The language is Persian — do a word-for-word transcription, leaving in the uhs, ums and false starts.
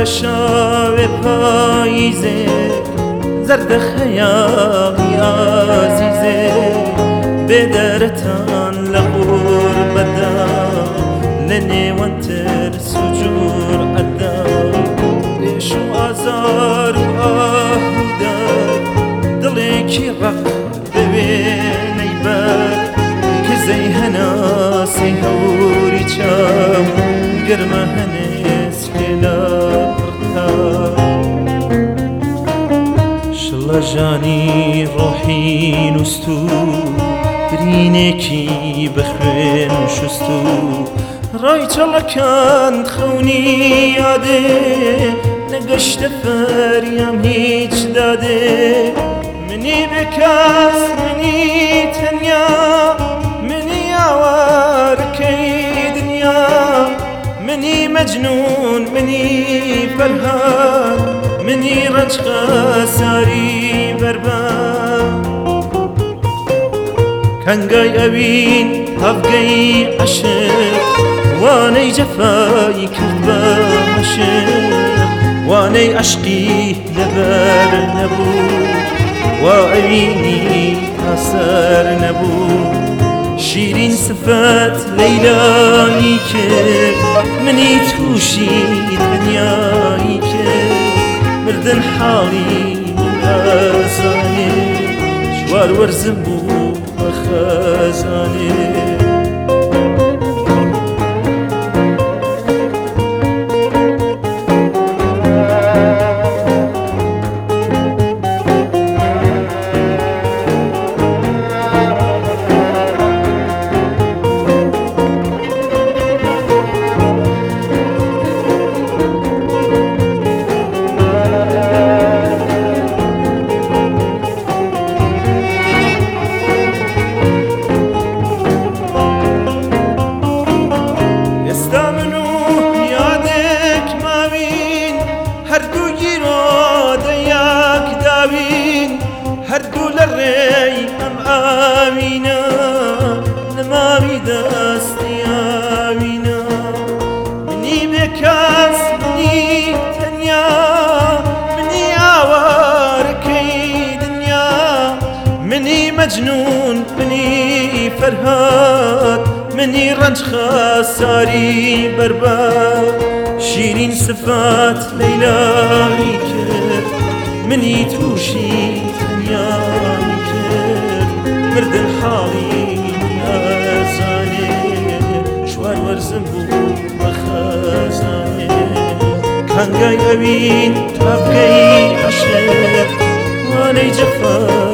شاو پاییزه زرد خیالی عزیزه بدرتان لغربتا لنێوان ترس و جورعەتدا لێش و ئازار و ئاهودار دڵێکی ڕق دەوێنەی بەر کزەی هەناسەی هەوری چاو گەرمە هەنێسکێ لە پڕتا شڵە ژانی ڕۆحی نووست و برینێکی بەخوێن شست و ڕای چەڵەکان خەونی یادێ نەگەشتە فەریام هیچ دادێ منی بێکەس منی تەنیا منی ئاوارکەی دنیا منی مەجنون منی فەرهاد منی ڕەنجقە ساری بەربەر کەنگای ئەوین هەڤگەی عەشق وانەی جەفای کرد بە مەشق وانەی عەشقی لەبەر نەبوو وا ئەوینی ئاسەر نەبوو شیرین سفەت لەیلایی کرد منی تووشی دنیایی کرد مردن حاڵی من ئەزانێ چوار وەرزم بوو بە خەزانێ هەردوو لە ڕێی ئەم ئاوینە نەماوی دەستی ئاوینە منی بێکەس منی تەنیا منی ئاوارەکەی دنیا منی مەجنون منی فەرهاد منی ڕەنجخە ساری بەربەر شیرین سفات لەیلایی کرد منی تووشی دنیای کرد مردن حاڵی ئەزانێ چوار وەرزم بوو بە خەزانێ کەنگای ئەوین تاڤگەی عەشق وانەی جەفا